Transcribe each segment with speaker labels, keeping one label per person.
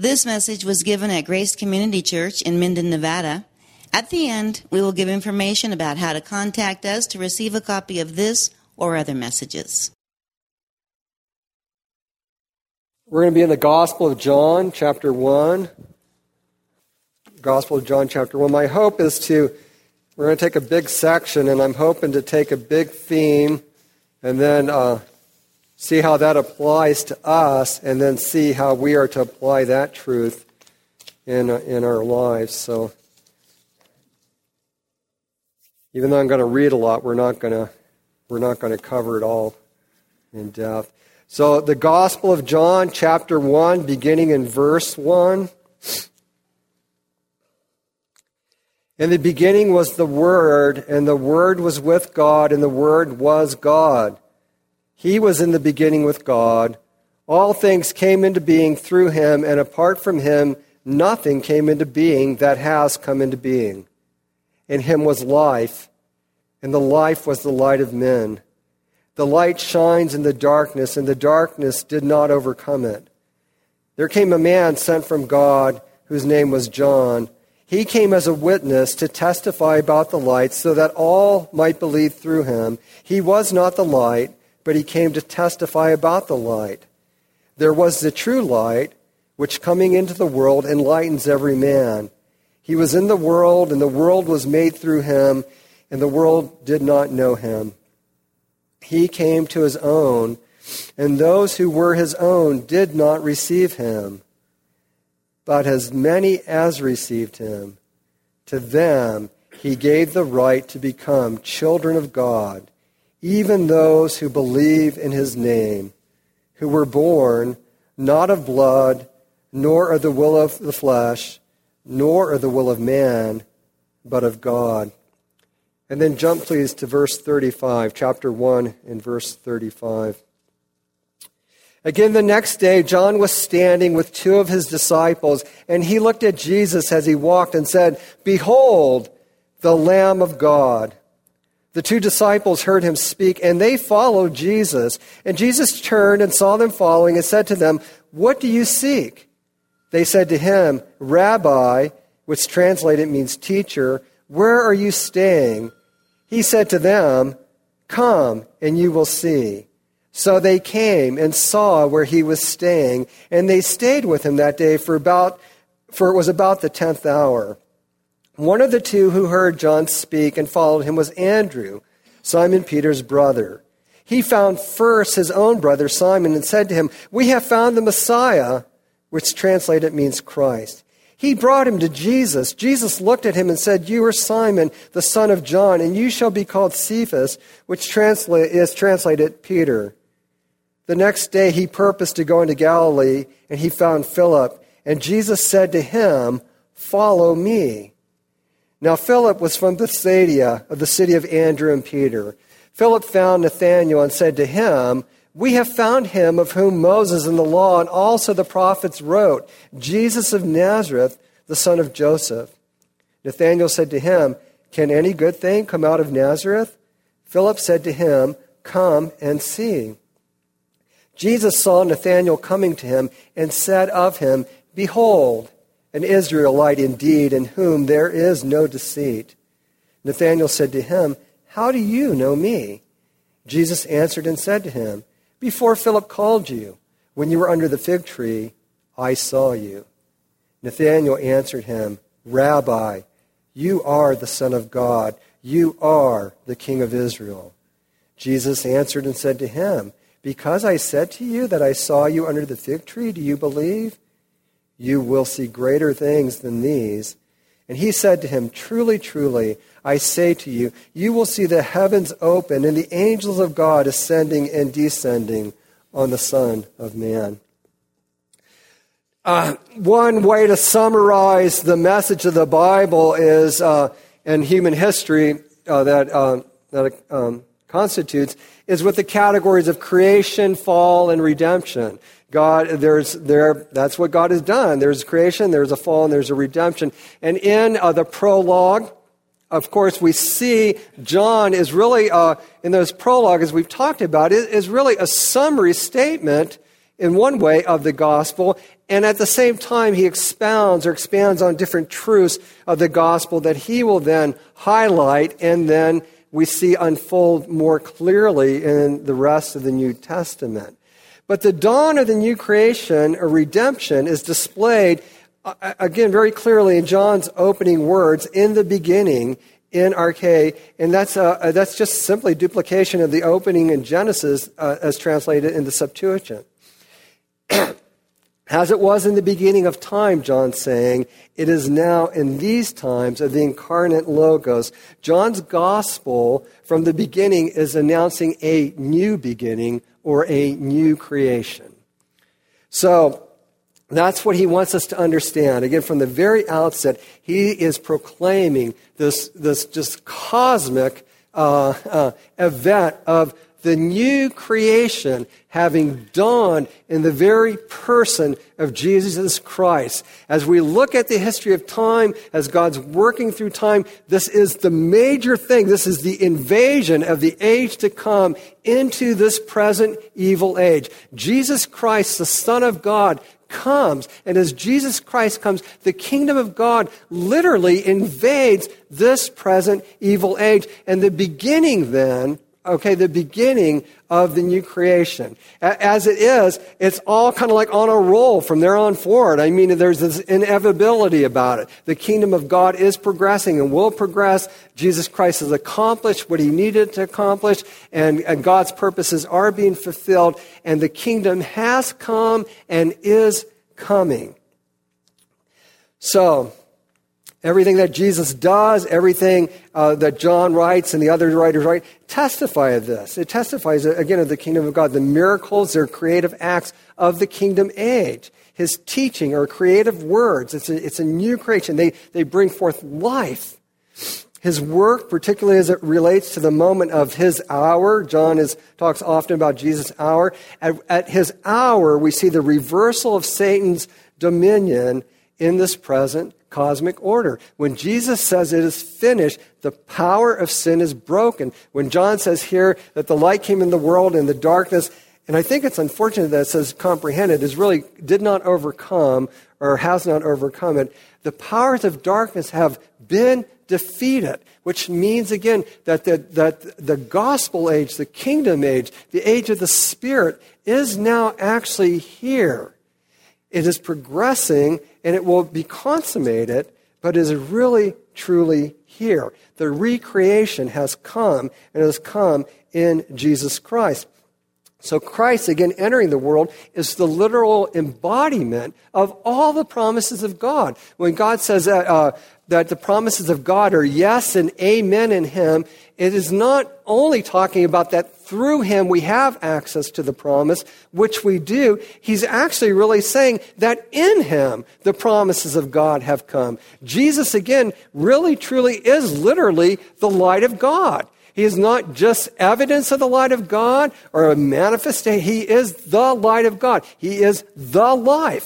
Speaker 1: This message was given at Grace Community Church in Minden, Nevada. At the end, we will give information about how to contact us to receive a copy of this or other messages.
Speaker 2: We're going to be in the Gospel of John, chapter 1. Gospel of John, chapter 1. My hope is we're going to take a big section, and I'm hoping to take a big theme and then see how that applies to us, and then see how we are to apply that truth in our lives. So, even though I'm going to read a lot, we're not going to cover it all in depth. So, the Gospel of John, chapter 1, beginning in verse 1. In the beginning was the Word, and the Word was with God, and the Word was God. He was in the beginning with God. All things came into being through him, and apart from him, nothing came into being that has come into being. In him was life, and the life was the light of men. The light shines in the darkness, and the darkness did not overcome it. There came a man sent from God, whose name was John. He came as a witness to testify about the light, so that all might believe through him. He was not the light, but he came to testify about the light. There was the true light, which coming into the world enlightens every man. He was in the world, and the world was made through him, and the world did not know him. He came to his own, and those who were his own did not receive him. But as many as received him, to them he gave the right to become children of God, even those who believe in his name, who were born not of blood, nor of the will of the flesh, nor of the will of man, but of God. And then jump, please, to verse 35, chapter 1 and verse 35. Again, the next day, John was standing with two of his disciples, and he looked at Jesus as he walked and said, "Behold, the Lamb of God." The two disciples heard him speak, and they followed Jesus. And Jesus turned and saw them following and said to them, "What do you seek?" They said to him, "Rabbi," which translated means teacher, "where are you staying?" He said to them, "Come, and you will see." So they came and saw where he was staying, and they stayed with him that day for it was about the 10th hour. One of the two who heard John speak and followed him was Andrew, Simon Peter's brother. He found first his own brother Simon and said to him, "We have found the Messiah," which translated means Christ. He brought him to Jesus. Jesus looked at him and said, "You are Simon, the son of John, and you shall be called Cephas," which is translated Peter. The next day he purposed to go into Galilee, and he found Philip. And Jesus said to him, "Follow me." Now Philip was from Bethsaida, of the city of Andrew and Peter. Philip found Nathanael and said to him, "We have found him of whom Moses in the law and also the prophets wrote, Jesus of Nazareth, the son of Joseph." Nathanael said to him, "Can any good thing come out of Nazareth?" Philip said to him, "Come and see." Jesus saw Nathanael coming to him and said of him, "Behold, an Israelite indeed, in whom there is no deceit." Nathanael said to him, "How do you know me?" Jesus answered and said to him, "Before Philip called you, when you were under the fig tree, I saw you." Nathanael answered him, "Rabbi, you are the Son of God. You are the King of Israel." Jesus answered and said to him, "Because I said to you that I saw you under the fig tree, do you believe? You will see greater things than these." And he said to him, "Truly, truly, I say to you, you will see the heavens open and the angels of God ascending and descending on the Son of Man." One way to summarize the message of the Bible is, in human history that constitutes, is with the categories of creation, fall, and redemption. That's what God has done. There's creation, there's a fall, and there's a redemption. And in the prologue, of course, we see John is really, in those prologue, as we've talked about, is really a summary statement in one way of the gospel, and at the same time he expands on different truths of the gospel that he will then highlight, and then we see unfold more clearly in the rest of the New Testament. But the dawn of the new creation or redemption is displayed, again, very clearly in John's opening words, in the beginning, in arche, and that's just simply duplication of the opening in Genesis as translated in the Septuagint. As it was in the beginning of time, John's saying, it is now in these times of the incarnate Logos. John's gospel from the beginning is announcing a new beginning or a new creation. So that's what he wants us to understand. Again, from the very outset, he is proclaiming this just cosmic event of the new creation having dawned in the very person of Jesus Christ. As we look at the history of time, as God's working through time, this is the major thing. This is the invasion of the age to come into this present evil age. Jesus Christ, the Son of God, comes, and as Jesus Christ comes, the kingdom of God literally invades this present evil age. And the beginning then, the beginning of the new creation. As it is, it's all kind of like on a roll from there on forward. I mean, there's this inevitability about it. The kingdom of God is progressing and will progress. Jesus Christ has accomplished what he needed to accomplish, and God's purposes are being fulfilled, and the kingdom has come and is coming. So, everything that Jesus does, everything that John writes and the other writers write, testify of this. It testifies, again, of the kingdom of God. The miracles are creative acts of the kingdom age. His teaching are creative words. It's a new creation. They bring forth life. His work, particularly as it relates to the moment of his hour, John talks often about Jesus' hour. At his hour, we see the reversal of Satan's dominion in this present cosmic order. When Jesus says it is finished, the power of sin is broken. When John says here that the light came in the world and the darkness, and I think it's unfortunate that it says comprehended, is really did not overcome or has not overcome it. The powers of darkness have been defeated, which means again that the gospel age, the kingdom age, the age of the Spirit is now actually here. It is progressing, and it will be consummated, but is really, truly here. The recreation has come, and it has come in Jesus Christ. So Christ, again, entering the world is the literal embodiment of all the promises of God. When God says that the promises of God are yes and amen in him, it is not only talking about that through him we have access to the promise, which we do. He's actually really saying that in him the promises of God have come. Jesus, again, really truly is literally the light of God. He is not just evidence of the light of God or a manifestation. He is the light of God. He is the life.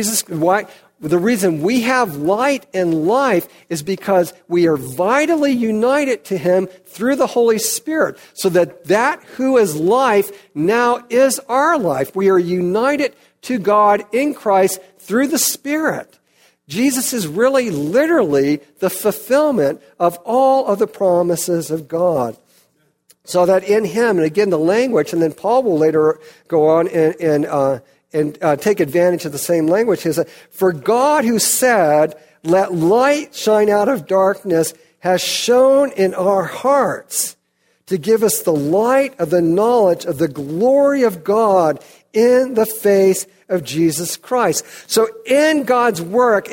Speaker 2: The reason we have light and life is because we are vitally united to him through the Holy Spirit, so that who is life now is our life. We are united to God in Christ through the Spirit. Jesus is really literally the fulfillment of all of the promises of God. So that in him, and again the language, and then Paul will later go on and take advantage of the same language. He said, for God who said, let light shine out of darkness, has shone in our hearts to give us the light of the knowledge of the glory of God in the face of Jesus Christ. So in God's work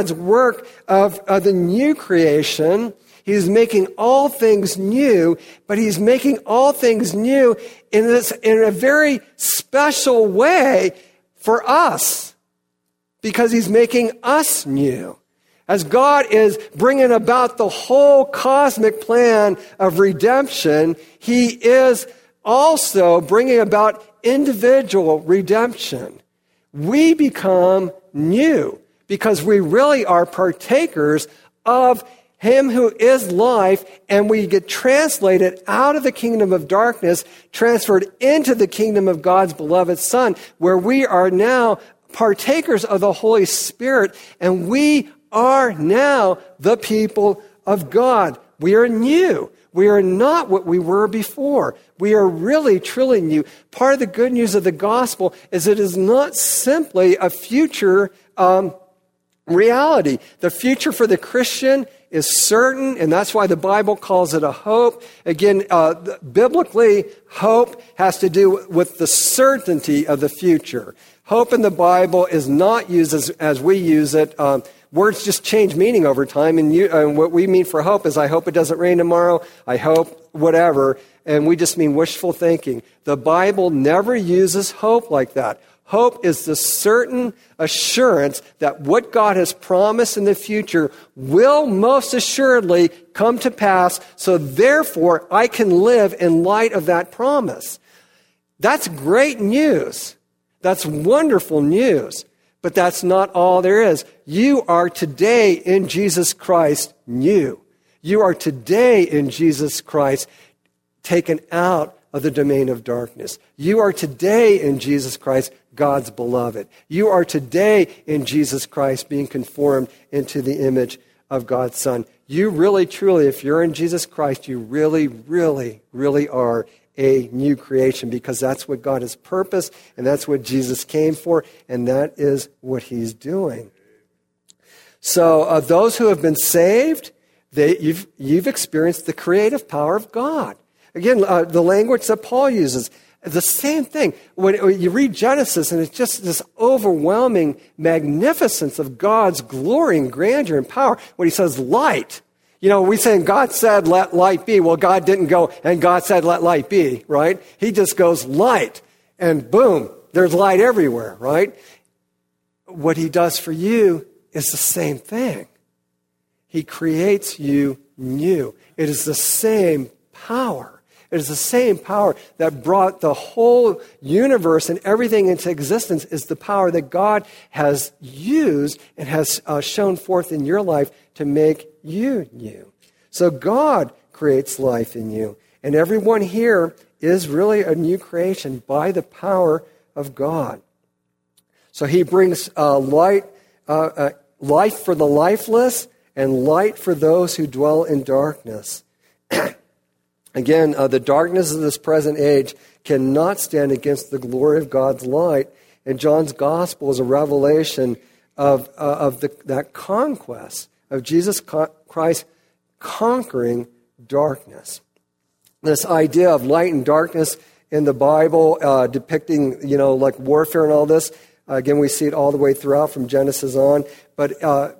Speaker 2: of the new creation, he's making all things new, but he's making all things new in a very special way for us, because he's making us new. As God is bringing about the whole cosmic plan of redemption, he is also bringing about individual redemption. We become new because we really are partakers of Him who is life, and we get translated out of the kingdom of darkness, transferred into the kingdom of God's beloved Son, where we are now partakers of the Holy Spirit, and we are now the people of God. We are new. We are not what we were before. We are really, truly new. Part of the good news of the gospel is it is not simply a future reality. The future for the Christian is certain, and that's why the Bible calls it a hope. Again, biblically, hope has to do with the certainty of the future. Hope in the Bible is not used as we use it. Words just change meaning over time, and what we mean for hope is I hope it doesn't rain tomorrow, I hope whatever, and we just mean wishful thinking. The Bible never uses hope like that. Hope is the certain assurance that what God has promised in the future will most assuredly come to pass, so therefore I can live in light of that promise. That's great news. That's wonderful news. But that's not all there is. You are today in Jesus Christ new. You are today in Jesus Christ taken out of the domain of darkness. You are today in Jesus Christ God's beloved. You are today in Jesus Christ being conformed into the image of God's Son. You really, truly, if you're in Jesus Christ, you really, really, really are a new creation, because that's what God has purposed, and that's what Jesus came for, and that is what he's doing. So those who have been saved, you've experienced the creative power of God. Again, the language that Paul uses, the same thing. When you read Genesis, and it's just this overwhelming magnificence of God's glory and grandeur and power, when he says light. You know, we say God said, let light be. Well, God didn't go, and God said, let light be, right? He just goes light, and boom, there's light everywhere, right? What he does for you is the same thing. He creates you new. It is the same power. It is the same power that brought the whole universe and everything into existence, is the power that God has used and has shown forth in your life to make you new. So God creates life in you. And everyone here is really a new creation by the power of God. So he brings life for the lifeless and light for those who dwell in darkness. Again, the darkness of this present age cannot stand against the glory of God's light. And John's gospel is a revelation of that conquest of Jesus Christ conquering darkness. This idea of light and darkness in the Bible, depicting, like warfare and all this. Again, we see it all the way throughout from Genesis on. But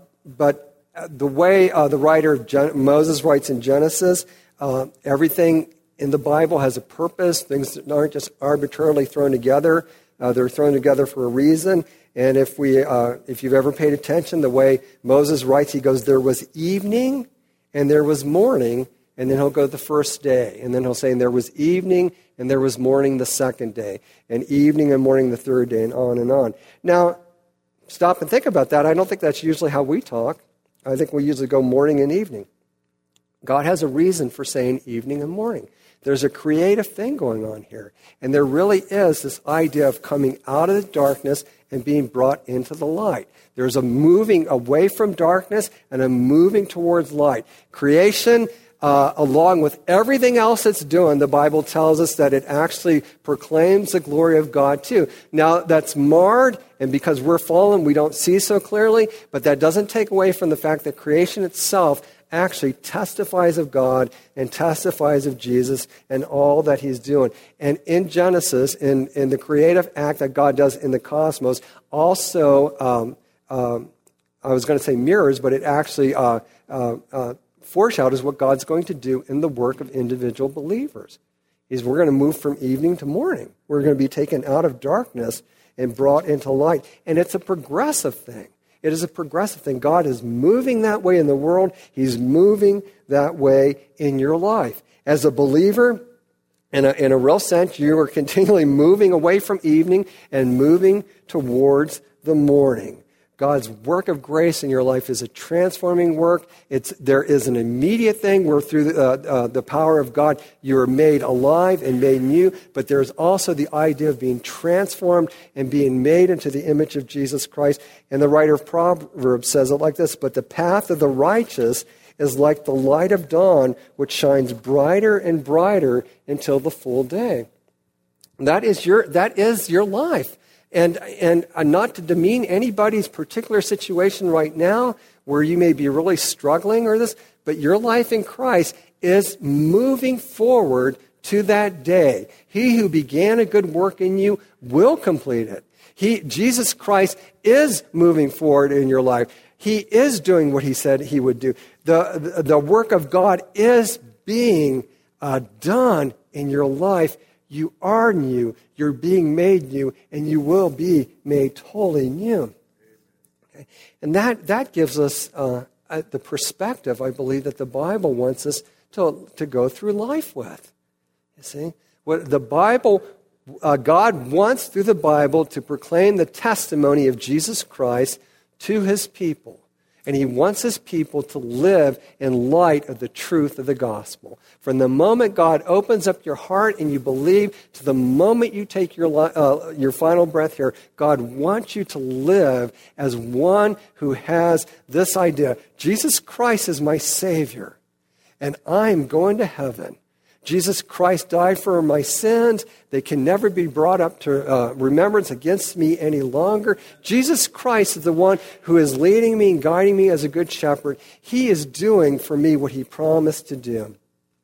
Speaker 2: the way the writer of Moses writes in Genesis, everything in the Bible has a purpose. Things aren't just arbitrarily thrown together. They're thrown together for a reason. And if you've ever paid attention, the way Moses writes, he goes, there was evening and there was morning, and then he'll go to the first day. And then he'll say, and there was evening and there was morning the second day, and evening and morning the third day, and on and on. Now, stop and think about that. I don't think that's usually how we talk. I think we usually go morning and evening. God has a reason for saying evening and morning. There's a creative thing going on here. And there really is this idea of coming out of the darkness and being brought into the light. There's a moving away from darkness and a moving towards light. Creation, along with everything else it's doing, the Bible tells us that it actually proclaims the glory of God too. Now, that's marred, and because we're fallen, we don't see so clearly, but that doesn't take away from the fact that creation itself actually testifies of God and testifies of Jesus and all that he's doing. And in Genesis, in the creative act that God does in the cosmos, also, I was going to say mirrors, but it actually foreshadows what God's going to do in the work of individual believers. We're going to move from evening to morning. We're going to be taken out of darkness and brought into light. And it's a progressive thing. It is a progressive thing. God is moving that way in the world. He's moving that way in your life. As a believer, in a real sense, you are continually moving away from evening and moving towards the morning. God's work of grace in your life is a transforming work. There is an immediate thing where through the power of God you are made alive and made new, but there's also the idea of being transformed and being made into the image of Jesus Christ. And the writer of Proverbs says it like this, but the path of the righteous is like the light of dawn, which shines brighter and brighter until the full day. That is your life. And not to demean anybody's particular situation right now where you may be really struggling or this, but your life in Christ is moving forward to that day. He who began a good work in you will complete it. Jesus Christ is moving forward in your life. He is doing what he said he would do. The work of God is being done in your life. You are new, you're being made new, and you will be made totally new. Okay? And that gives us the perspective, I believe, that the Bible wants us to go through life with. You see? What the Bible, God wants through the Bible to proclaim the testimony of Jesus Christ to his people. And he wants his people to live in light of the truth of the gospel. From the moment God opens up your heart and you believe to the moment you take your final breath here, God wants you to live as one who has this idea. Jesus Christ is my Savior, and I'm going to heaven. Jesus Christ died for my sins. They can never be brought up to remembrance against me any longer. Jesus Christ is the one who is leading me and guiding me as a good shepherd. He is doing for me what he promised to do.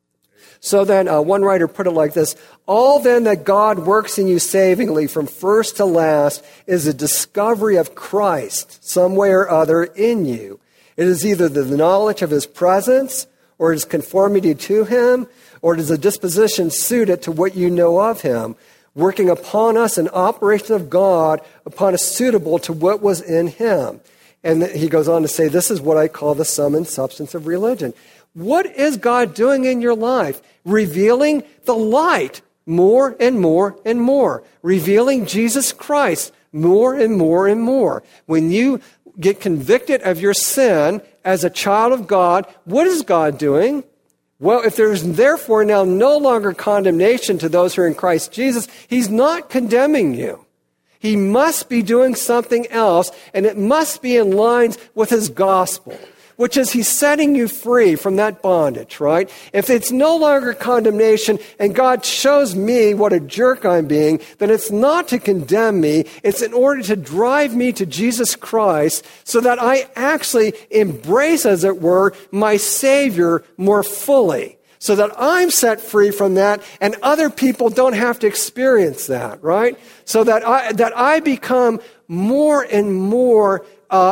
Speaker 2: So then, one writer put it like this, all then that God works in you savingly from first to last is a discovery of Christ some way or other in you. It is either the knowledge of his presence or his conformity to him, or it is a disposition suited to what you know of him, working upon us an operation of God upon us suitable to what was in him. And he goes on to say, this is what I call the sum and substance of religion. What is God doing in your life? Revealing the light more and more and more. Revealing Jesus Christ more and more and more. When you get convicted of your sin as a child of God, what is God doing? Well, if there's therefore now no longer condemnation to those who are in Christ Jesus, he's not condemning you. He must be doing something else, and it must be in line with his gospel, which is he's setting you free from that bondage, right? If it's no longer condemnation and God shows me what a jerk I'm being, then it's not to condemn me. It's in order to drive me to Jesus Christ so that I actually embrace, as it were, my Savior more fully, so that I'm set free from that and other people don't have to experience that, right? So that I become more and more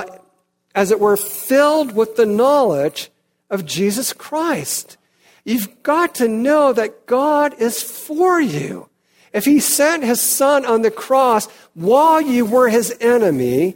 Speaker 2: as it were, filled with the knowledge of Jesus Christ. You've got to know that God is for you. If he sent his son on the cross while you were his enemy,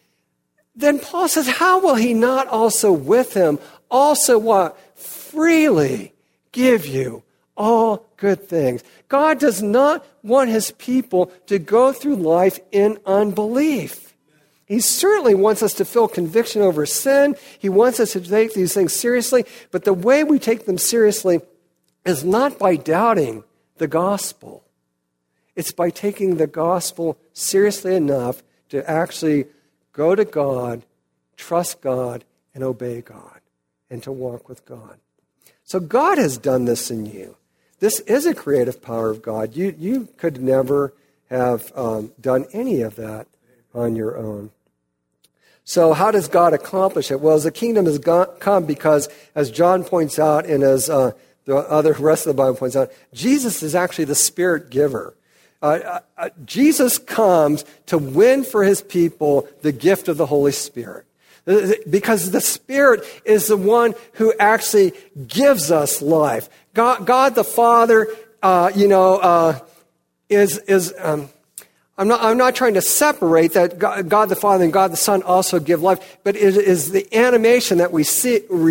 Speaker 2: then Paul says, how will he not also with him also what? Freely give you all good things. God does not want his people to go through life in unbelief. He certainly wants us to feel conviction over sin. He wants us to take these things seriously. But the way we take them seriously is not by doubting the gospel. It's by taking the gospel seriously enough to actually go to God, trust God, and obey God, and to walk with God. So God has done this in you. This is a creative power of God. You could never have done any of that on your own. So how does God accomplish it? Well, the kingdom has come because, as John points out and as the rest of the Bible points out, Jesus is actually the Spirit giver. Jesus comes to win for his people the gift of the Holy Spirit. Because the Spirit is the one who actually gives us life. God the Father, is I'm not trying to separate that God the Father and God the Son also give life, but it is the animation that we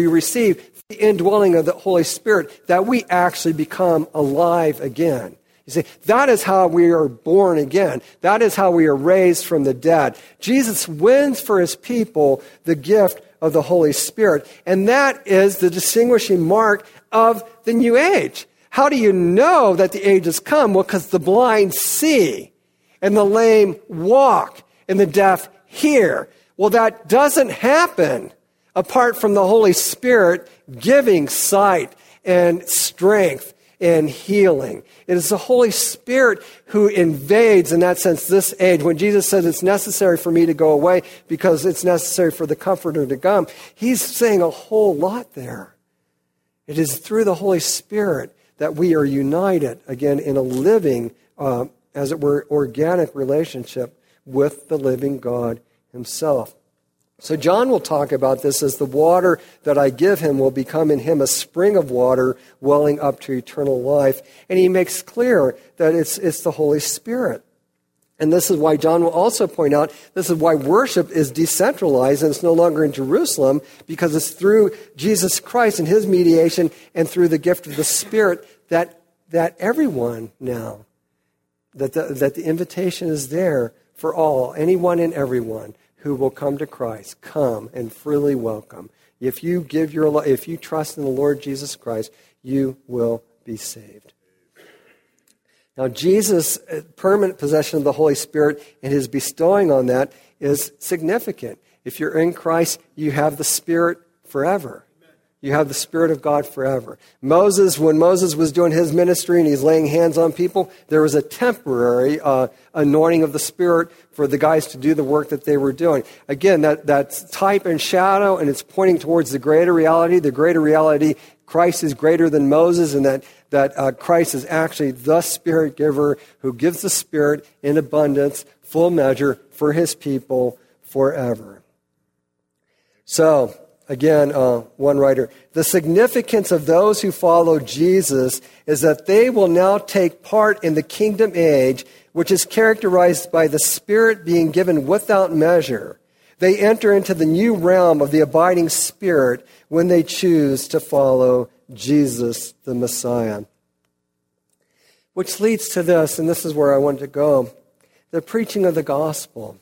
Speaker 2: receive, the indwelling of the Holy Spirit, that we actually become alive again. You You see, that is how we are born again. That is how we are raised from the dead. Jesus wins for his people the gift of the Holy Spirit. And that is the distinguishing mark of the new age. How do you know that the age has come? Well, because the blind see, and the lame walk, and the deaf hear. Well, that doesn't happen apart from the Holy Spirit giving sight and strength and healing. It is the Holy Spirit who invades, in that sense, this age. When Jesus says it's necessary for me to go away because it's necessary for the Comforter to come, he's saying a whole lot there. It is through the Holy Spirit that we are united, again, in a living, as it were, organic relationship with the living God himself. So John will talk about this as the water that I give him will become in him a spring of water welling up to eternal life. And he makes clear that it's the Holy Spirit. And this is why John will also point out, this is why worship is decentralized and it's no longer in Jerusalem, because it's through Jesus Christ and his mediation and through the gift of the Spirit that everyone now, that the invitation is there for all, anyone and everyone who will come to Christ. Come and freely welcome. If you if you trust in the Lord Jesus Christ, you will be saved. Now, Jesus' permanent possession of the Holy Spirit and his bestowing on that is significant. If you're in Christ, you have the Spirit forever. You have the Spirit of God forever. When Moses was doing his ministry and he's laying hands on people, there was a temporary anointing of the Spirit for the guys to do the work that they were doing. Again, that's type and shadow, and it's pointing towards the greater reality. The greater reality, Christ is greater than Moses, and that Christ is actually the Spirit giver who gives the Spirit in abundance, full measure, for his people forever. So, again, one writer, the significance of those who follow Jesus is that they will now take part in the kingdom age, which is characterized by the Spirit being given without measure. They enter into the new realm of the abiding Spirit when they choose to follow Jesus, the Messiah. Which leads to this, and this is where I want to go, the preaching of the gospel.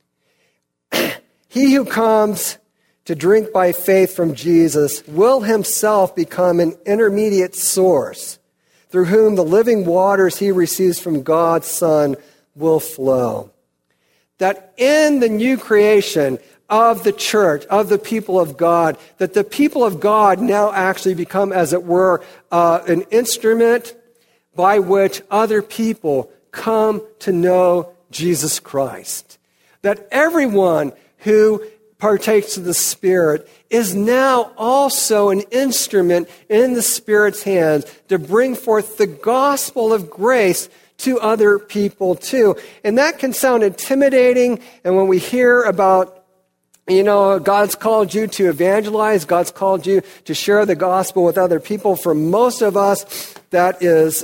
Speaker 2: He who comes to drink by faith from Jesus will himself become an intermediate source through whom the living waters he receives from God's Son will flow. That in the new creation of the church, of the people of God, that the people of God now actually become, as it were, an instrument by which other people come to know Jesus Christ. That everyone who partakes of the Spirit is now also an instrument in the Spirit's hands to bring forth the gospel of grace to other people too. And that can sound intimidating. And when we hear about, God's called you to evangelize, God's called you to share the gospel with other people, for most of us, that is,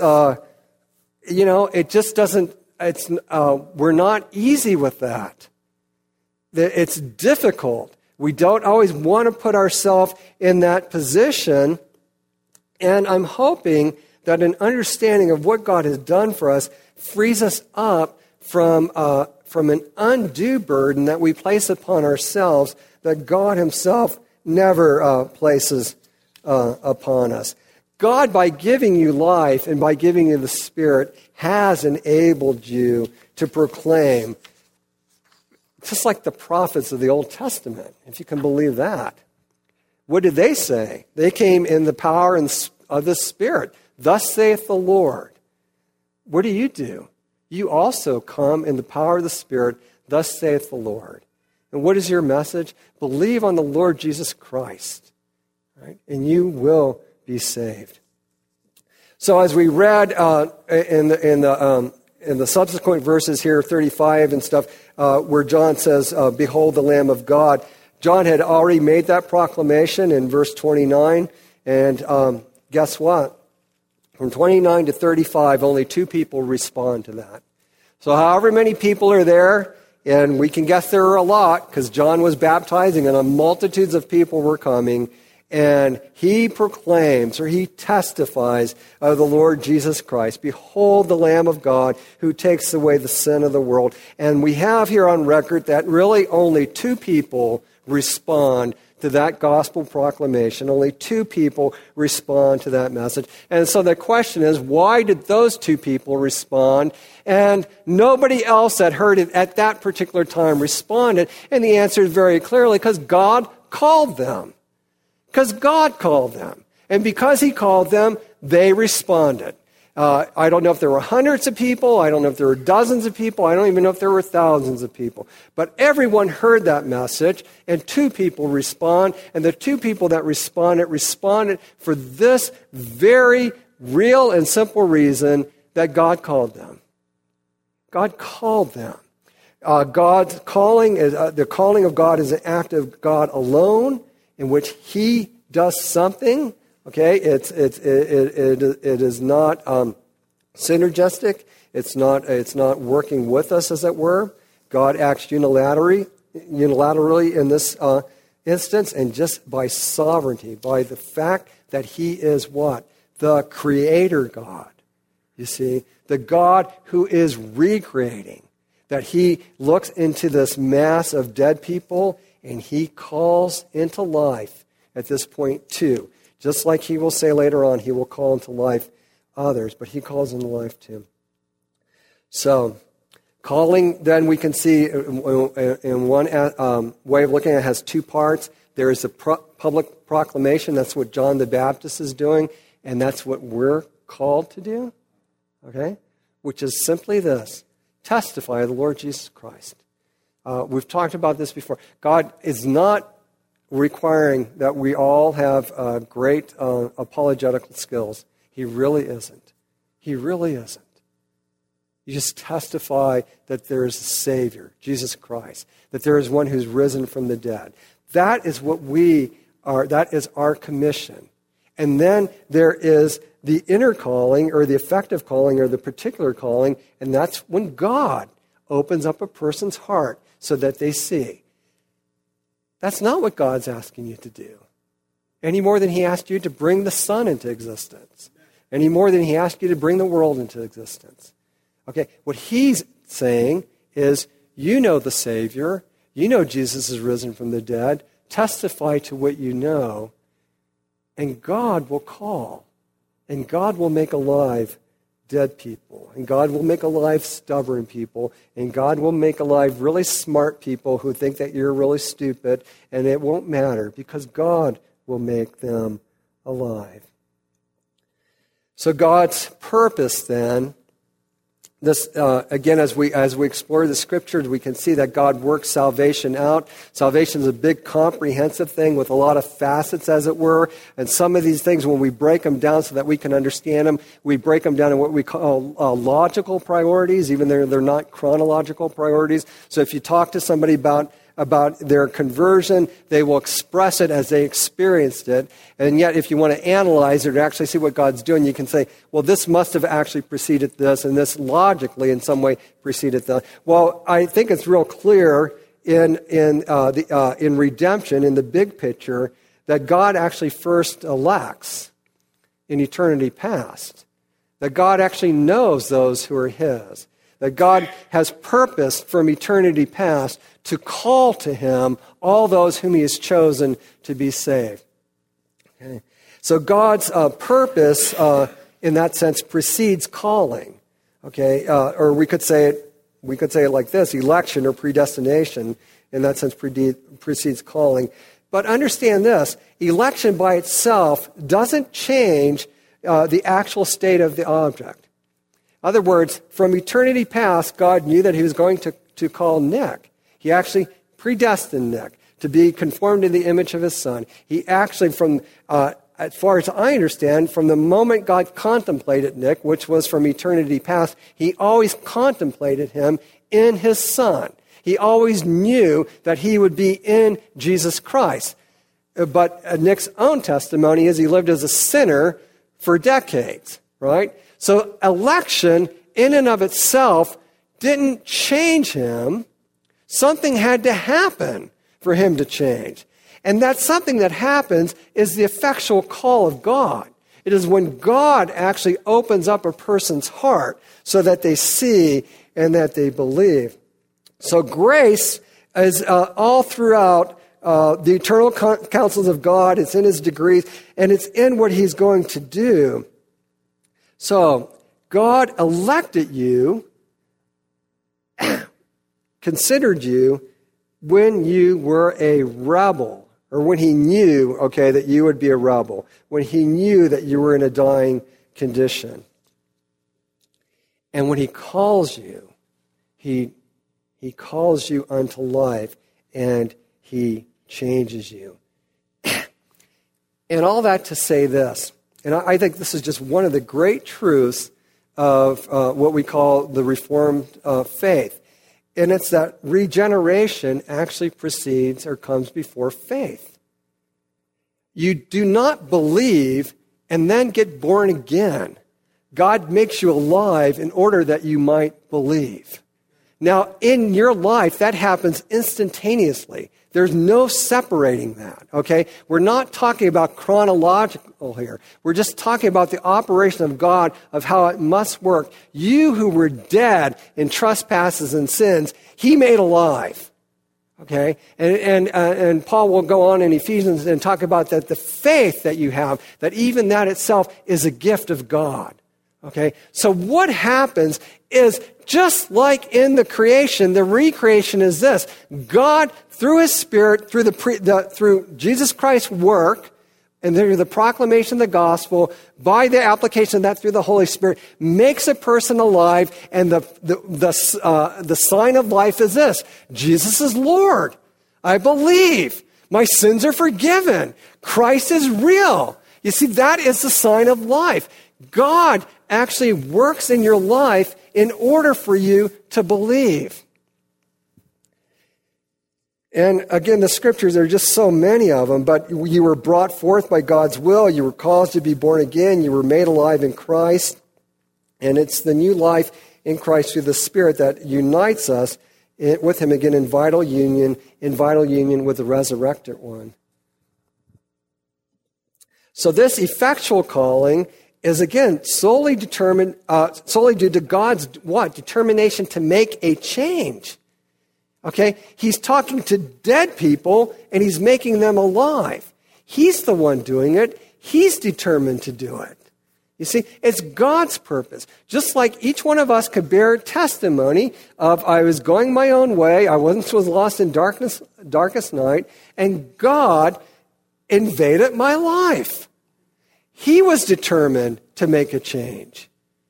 Speaker 2: it just doesn't, we're not easy with that. It's difficult. We don't always want to put ourselves in that position. And I'm hoping that an understanding of what God has done for us frees us up from an undue burden that we place upon ourselves that God himself never places upon us. God, by giving you life and by giving you the Spirit, has enabled you to proclaim, just like the prophets of the Old Testament, if you can believe that. What did they say? They came in the power of the Spirit. Thus saith the Lord. What do? You also come in the power of the Spirit. Thus saith the Lord. And what is your message? Believe on the Lord Jesus Christ, right? And you will be saved. So as we read in the subsequent verses here, 35 and stuff, where John says, behold the Lamb of God, John had already made that proclamation in verse 29. And guess what? From 29 to 35, only 2 people respond to that. So however many people are there, and we can guess there are a lot, because John was baptizing and multitudes of people were coming, and he proclaims, or he testifies of the Lord Jesus Christ. Behold the Lamb of God who takes away the sin of the world. And we have here on record that really only 2 people respond to that gospel proclamation. Only 2 people respond to that message. And so the question is, why did those 2 people respond and nobody else that heard it at that particular time responded? And the answer is very clearly, because God called them. Because God called them. And because he called them, they responded. I don't know if there were hundreds of people. I don't know if there were dozens of people. I don't even know if there were thousands of people. But everyone heard that message, and 2 people respond. And the 2 people that responded for this very real and simple reason that God called them. God called them. God's calling is the calling of God is an act of God alone, in which he does something. Okay, it is not synergistic. It's not working with us, as it were. God acts unilaterally in this instance, and just by sovereignty, by the fact that he is what? The creator God. You see, the God who is recreating. That he looks into this mass of dead people and he calls into life at this point too. Just like he will say later on, he will call into life others, but he calls into life too. So, calling, then we can see in one way of looking at it, has 2 parts. There is a public proclamation. That's what John the Baptist is doing, and that's what we're called to do, okay? Which is simply this: testify of the Lord Jesus Christ. We've talked about this before. God is not requiring that we all have great apologetical skills. He really isn't. He really isn't. You just testify that there is a Savior, Jesus Christ, that there is one who's risen from the dead. That is what we are. That is our commission. And then there is the inner calling, or the effective calling, or the particular calling, and that's when God opens up a person's heart so that they see. That's not what God's asking you to do. Any more than he asked you to bring the sun into existence. Any more than he asked you to bring the world into existence. Okay, what he's saying is, you know the Savior. You know Jesus is risen from the dead. Testify to what you know. And God will call. And God will make alive dead people. And God will make alive stubborn people. And God will make alive really smart people who think that you're really stupid. And it won't matter, because God will make them alive. So God's purpose then, this again, as we explore the Scriptures, we can see that God works salvation out. Salvation is a big, comprehensive thing with a lot of facets, as it were. And some of these things, when we break them down so that we can understand them, we break them down in what we call logical priorities, even though they're not chronological priorities. So if you talk to somebody about their conversion, they will express it as they experienced it. And yet, if you want to analyze it or actually see what God's doing, you can say, well, this must have actually preceded this, and this logically in some way preceded that. Well, I think it's real clear in redemption, in the big picture, that God actually first elects in eternity past. That God actually knows those who are his. That God has purposed from eternity past to call to him all those whom he has chosen to be saved. Okay. So God's purpose, in that sense, precedes calling. Okay, or we could say it like this: election or predestination, in that sense, precedes calling. But understand this: election by itself doesn't change the actual state of the object. In other words, from eternity past, God knew that he was going to call Nick. He actually predestined Nick to be conformed in the image of his Son. He actually, as far as I understand, from the moment God contemplated Nick, which was from eternity past, he always contemplated him in his Son. He always knew that he would be in Jesus Christ. But Nick's own testimony is he lived as a sinner for decades, right? So election, in and of itself, didn't change him. Something had to happen for him to change. And that's something that happens is the effectual call of God. It is when God actually opens up a person's heart so that they see and that they believe. So grace is all throughout the eternal counsels of God. It's in his degrees, and it's in what he's going to do. So God elected you, considered you when you were a rebel, or when he knew, that you would be a rebel, when he knew that you were in a dying condition. And when he calls you, he calls you unto life, and he changes you. And all that to say this, and I think this is just one of the great truths of what we call the Reformed faith. And it's that regeneration actually precedes or comes before faith. You do not believe and then get born again. God makes you alive in order that you might believe. Now, in your life, that happens instantaneously. There's no separating that, okay? We're not talking about chronological here. We're just talking about the operation of God, of how it must work. You who were dead in trespasses and sins, he made alive, okay? And Paul will go on in Ephesians and talk about that the faith that you have, that even that itself is a gift of God, okay? So what happens is, just like in the creation, the recreation is this. God, through his Spirit, through Jesus Christ's work, and through the proclamation of the gospel, by the application of that through the Holy Spirit, makes a person alive, and the sign of life is this. Jesus is Lord. I believe. My sins are forgiven. Christ is real. You see, that is the sign of life. God actually works in your life in order for you to believe. And again, the scriptures, there are just so many of them, but you were brought forth by God's will. You were caused to be born again. You were made alive in Christ. And it's the new life in Christ through the Spirit that unites us with him again in vital union with the resurrected one. So this effectual calling is again solely due to God's determination to make a change. Okay? He's talking to dead people and he's making them alive. He's the one doing it. He's determined to do it. You see, it's God's purpose. Just like each one of us could bear testimony of, I was going my own way, I once was lost in darkest night, and God invaded my life. He was determined to make a change.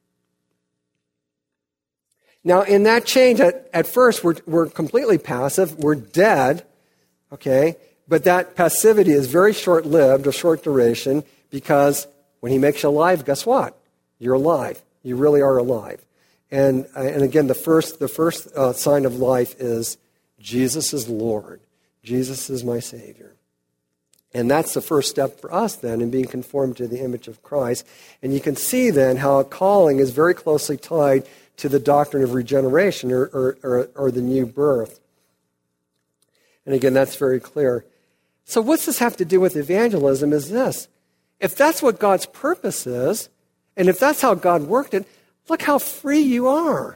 Speaker 2: Now, in that change, at first, we're completely passive. We're dead, okay? But that passivity is very short-lived, of short duration, because when he makes you alive, guess what? You're alive. You really are alive. And again, the first sign of life is Jesus is Lord. Jesus is my Savior. And that's the first step for us then in being conformed to the image of Christ. And you can see then how a calling is very closely tied to the doctrine of regeneration or the new birth. And again, that's very clear. So what's this have to do with evangelism is this. If that's what God's purpose is, and if that's how God worked it, look how free you are.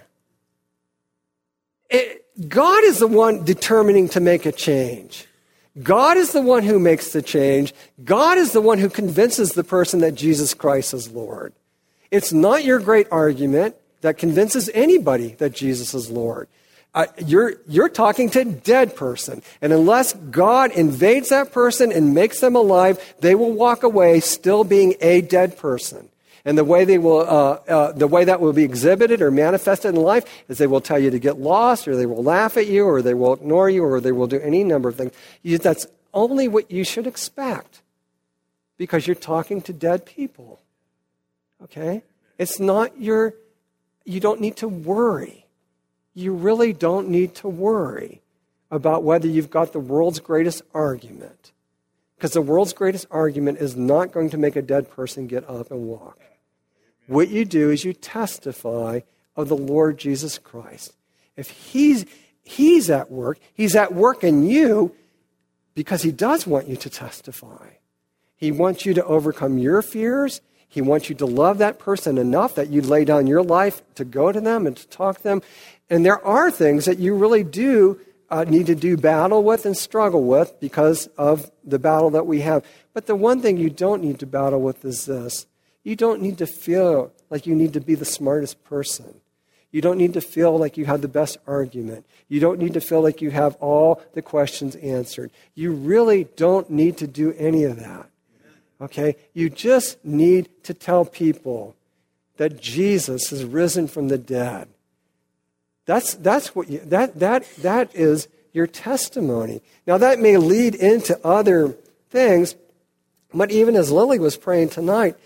Speaker 2: God is the one determining to make a change. God is the one who makes the change. God is the one who convinces the person that Jesus Christ is Lord. It's not your great argument that convinces anybody that Jesus is Lord. You're talking to a dead person. And unless God invades that person and makes them alive, they will walk away still being a dead person. And the way that will be exhibited or manifested in life is they will tell you to get lost, or they will laugh at you, or they will ignore you, or they will do any number of things. That's only what you should expect, because you're talking to dead people. Okay? It's not you don't need to worry. You really don't need to worry about whether you've got the world's greatest argument, because the world's greatest argument is not going to make a dead person get up and walk. What you do is you testify of the Lord Jesus Christ. If he's at work in you, because he does want you to testify. He wants you to overcome your fears. He wants you to love that person enough that you lay down your life to go to them and to talk to them. And there are things that you really do need to do battle with and struggle with because of the battle that we have. But the one thing you don't need to battle with is this. You don't need to feel like you need to be the smartest person. You don't need to feel like you have the best argument. You don't need to feel like you have all the questions answered. You really don't need to do any of that. Okay? You just need to tell people that Jesus is risen from the dead. That's what that is your testimony. Now that may lead into other things, but even as Lily was praying tonight,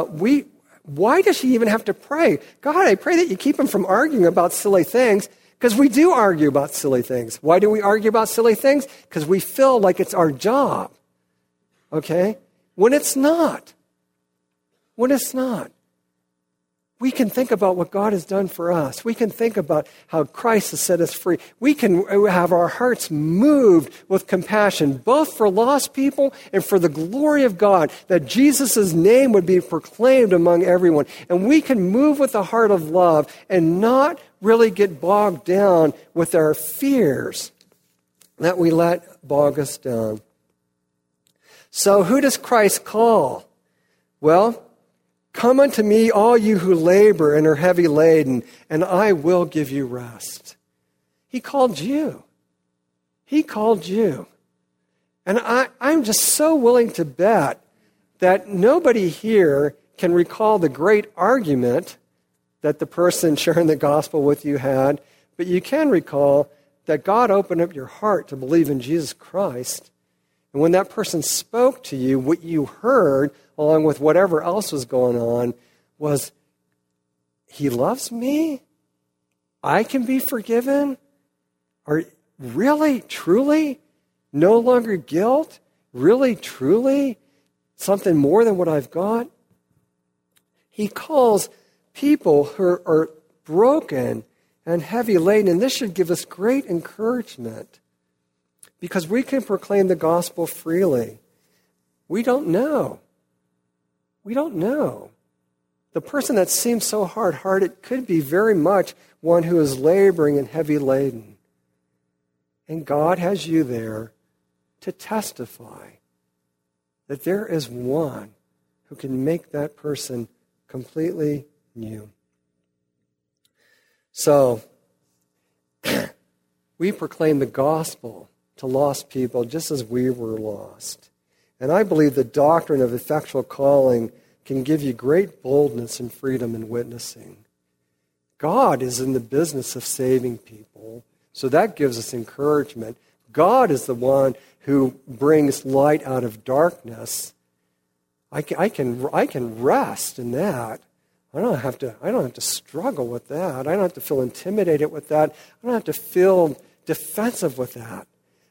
Speaker 2: why does she even have to pray? God, I pray that you keep him from arguing about silly things, because we do argue about silly things. Why do we argue about silly things? Because we feel like it's our job. Okay? When it's not. When it's not. We can think about what God has done for us. We can think about how Christ has set us free. We can have our hearts moved with compassion, both for lost people and for the glory of God, that Jesus' name would be proclaimed among everyone. And we can move with a heart of love and not really get bogged down with our fears that we let bog us down. So who does Christ call? Well, come unto me, all you who labor and are heavy laden, and I will give you rest. He called you. He called you. And I'm just so willing to bet that nobody here can recall the great argument that the person sharing the gospel with you had, but you can recall that God opened up your heart to believe in Jesus Christ. And when that person spoke to you, what you heard, along with whatever else was going on, was, he loves me? I can be forgiven? Or really, truly, no longer guilt? Really, truly, something more than what I've got? He calls people who are broken and heavy laden, and this should give us great encouragement, because we can proclaim the gospel freely. We don't know. We don't know. The person that seems so hard-hearted could be very much one who is laboring and heavy laden. And God has you there to testify that there is one who can make that person completely new. So, we proclaim the gospel to lost people just as we were lost. And I believe the doctrine of effectual calling can give you great boldness and freedom in witnessing. God is in the business of saving people, so that gives us encouragement. God is the one who brings light out of darkness. I can rest in that. I don't have to struggle with that. I don't have to feel intimidated with that. I don't have to feel defensive with that.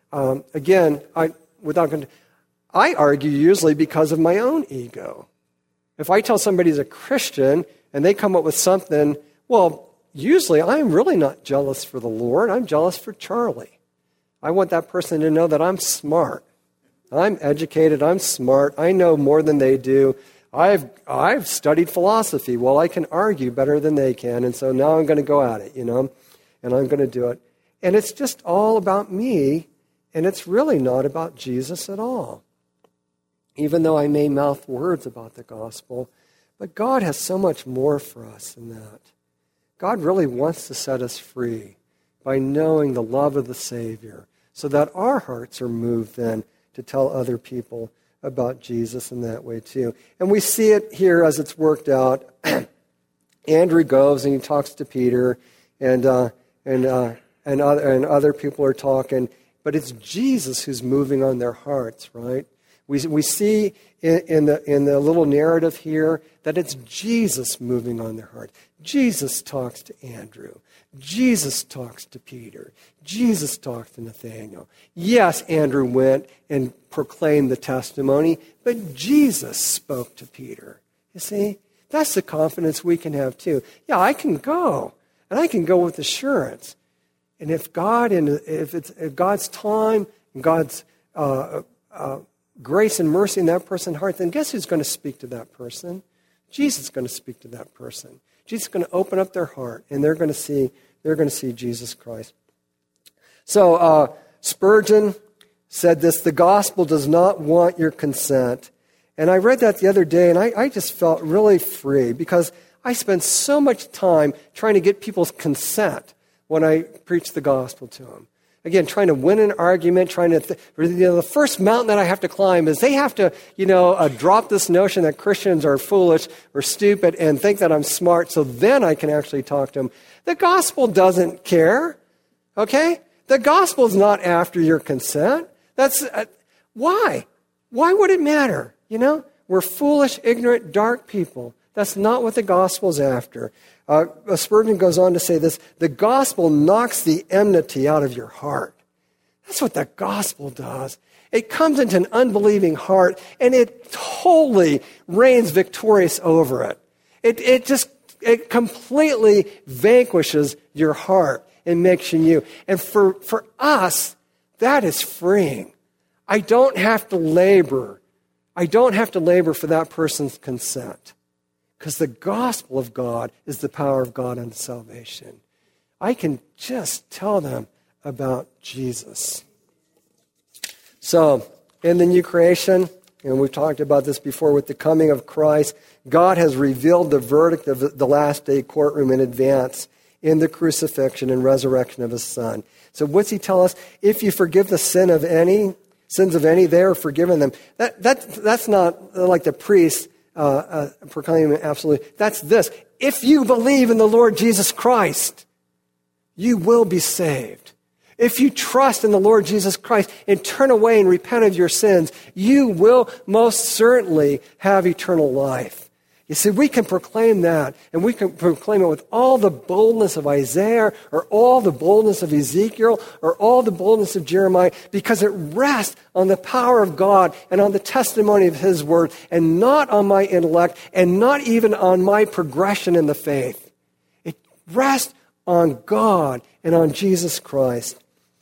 Speaker 2: I argue usually because of my own ego. If I tell somebody's a Christian and they come up with something, well, usually I'm really not jealous for the Lord. I'm jealous for Charlie. I want that person to know that I'm smart. I'm educated. I'm smart. I know more than they do. I've studied philosophy. Well, I can argue better than they can, and so now I'm going to go at it, and I'm going to do it. And it's just all about me, and it's really not about Jesus at all. Even though I may mouth words about the gospel, but God has so much more for us than that. God really wants to set us free by knowing the love of the Savior, so that our hearts are moved then to tell other people about Jesus in that way too. And we see it here as it's worked out. Andrew goes and he talks to Peter, and other people are talking, but it's Jesus who's moving on their hearts, right? We see in the little narrative here that it's Jesus moving on their heart. Jesus talks to Andrew. Jesus talks to Peter. Jesus talks to Nathanael. Yes, Andrew went and proclaimed the testimony, but Jesus spoke to Peter. You see, that's the confidence we can have too. Yeah, I can go, and I can go with assurance. And if God's time and God's grace and mercy in that person's heart, then guess who's going to speak to that person? Jesus is going to speak to that person. Jesus is going to open up their heart, and they're going to see Jesus Christ. So Spurgeon said this: the gospel does not want your consent. And I read that the other day, and I just felt really free, because I spend so much time trying to get people's consent when I preach the gospel to them. Again, trying to win an argument, the first mountain that I have to climb is they have to, drop this notion that Christians are foolish or stupid and think that I'm smart, so then I can actually talk to them. The gospel doesn't care, okay? The gospel's not after your consent. That's, why? Why would it matter? We're foolish, ignorant, dark people. That's not what the gospel's after. Spurgeon goes on to say this: the gospel knocks the enmity out of your heart. That's what the gospel does. It comes into an unbelieving heart, and it totally reigns victorious over it. It completely vanquishes your heart and makes you new. And for us, that is freeing. I don't have to labor for that person's consent, because the gospel of God is the power of God unto salvation. I can just tell them about Jesus. So, in the new creation, and we've talked about this before, with the coming of Christ, God has revealed the verdict of the last day courtroom in advance in the crucifixion and resurrection of His Son. So what's He tell us? If you forgive the sins of any, they are forgiven them. That's not like the priest proclaiming absolutely. That's this: if you believe in the Lord Jesus Christ, you will be saved. If you trust in the Lord Jesus Christ and turn away and repent of your sins, you will most certainly have eternal life. You see, we can proclaim that, and we can proclaim it with all the boldness of Isaiah, or all the boldness of Ezekiel, or all the boldness of Jeremiah, because it rests on the power of God and on the testimony of His word, and not on my intellect, and not even on my progression in the faith. It rests on God and on Jesus Christ.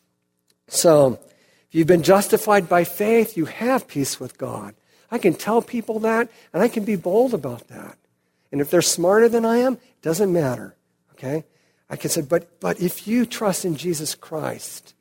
Speaker 2: So, if you've been justified by faith, you have peace with God. I can tell people that, and I can be bold about that. And if they're smarter than I am, it doesn't matter, okay? I can say, but if you trust in Jesus Christ,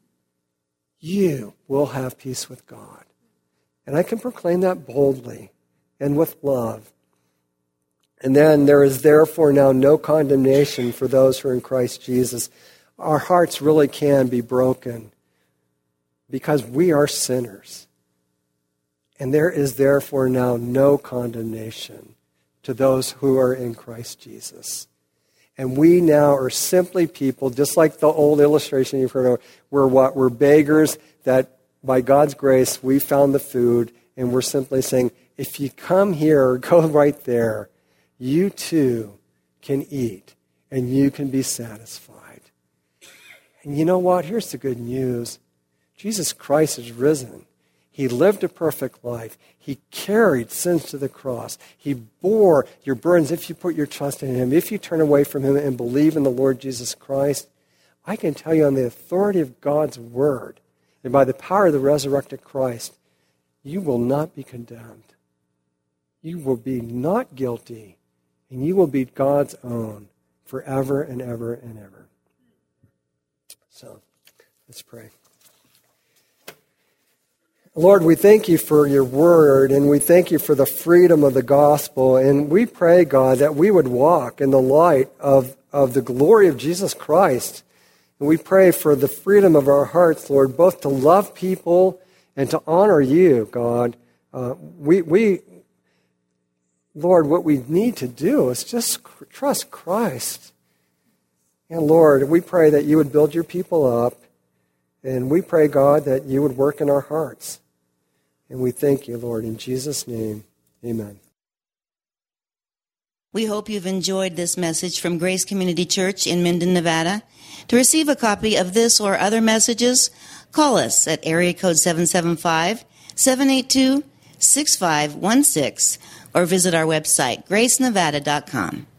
Speaker 2: you will have peace with God. And I can proclaim that boldly and with love. And then there is therefore now no condemnation for those who are in Christ Jesus. Our hearts really can be broken because we are sinners. And there is therefore now no condemnation to those who are in Christ Jesus. And we now are simply people, just like the old illustration you've heard of, we're beggars that by God's grace we found the food, and we're simply saying, if you come here or go right there, you too can eat and you can be satisfied. And you know what? Here's the good news. Jesus Christ is risen. He lived a perfect life. He carried sins to the cross. He bore your burdens if you put your trust in Him. If you turn away from Him and believe in the Lord Jesus Christ, I can tell you on the authority of God's word and by the power of the resurrected Christ, you will not be condemned. You will be not guilty, and you will be God's own forever and ever and ever. So, let's pray. Lord, we thank You for Your word, and we thank You for the freedom of the gospel. And we pray, God, that we would walk in the light of the glory of Jesus Christ. And we pray for the freedom of our hearts, Lord, both to love people and to honor You, God. Lord, what we need to do is just trust Christ. And Lord, we pray that You would build Your people up. And we pray, God, that You would work in our hearts. And we thank You, Lord, in Jesus' name. Amen.
Speaker 1: We hope you've enjoyed this message from Grace Community Church in Minden, Nevada. To receive a copy of this or other messages, call us at area code 775-782-6516 or visit our website, gracenevada.com.